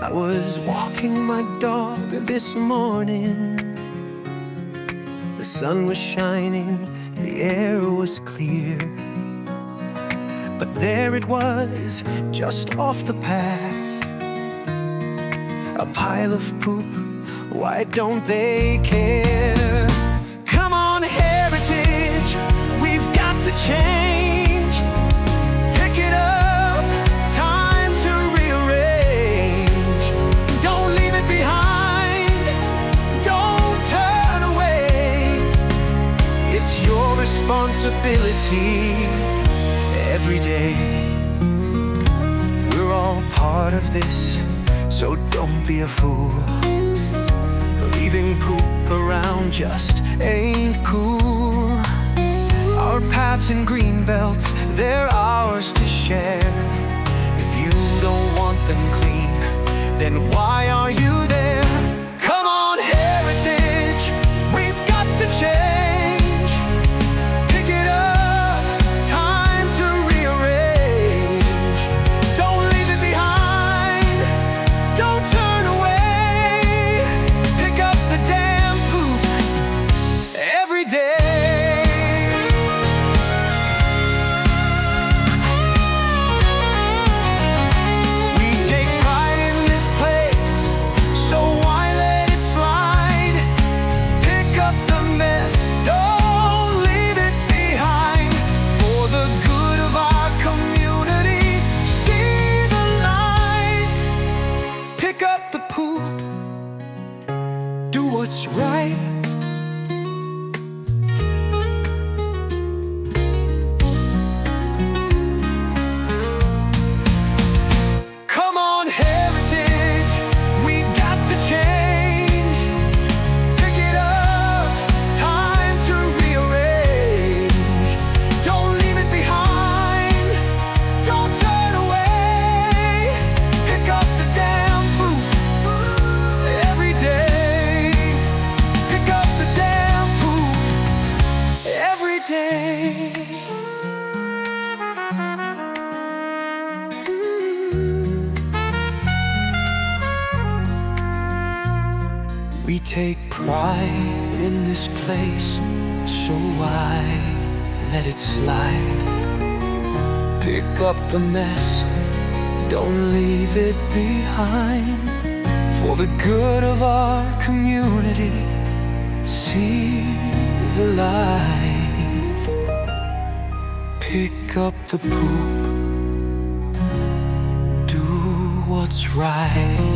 I was walking my dog this morning. The sun was shining, the air was clear, but there it was, just off the path, a pile of poop. Why don't they care? Come on, Heritage, we've got to change. Pick it up, time to rearrange. Don't leave it behind, don't turn away. It's your responsibility every day. We're all part of this, so don't be a fool. Leaving poop around just ain't cool. Our paths and green belts, they're ours to share. If you don't want them clean, then why are you there? Come on, Heritage, we've got to change. Pick it up, time to rearrange. Don't leave it behind, don't turn away. Pick up the damn poop every day. Pick up the poop, do what's right. Come on, Heritage, we've got to change. Pick it up, time to rearrange. Don't leave it behind, don't turn away. Pick up the damn poop every day. Pick up the damn poop every day. We take pride in this place, so why let it slide? Pick up the mess, don't leave it behind. For the good of our community, see the light. Pick up the poop, do what's right.